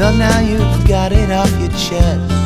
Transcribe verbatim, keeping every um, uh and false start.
So now you've got it off your chest.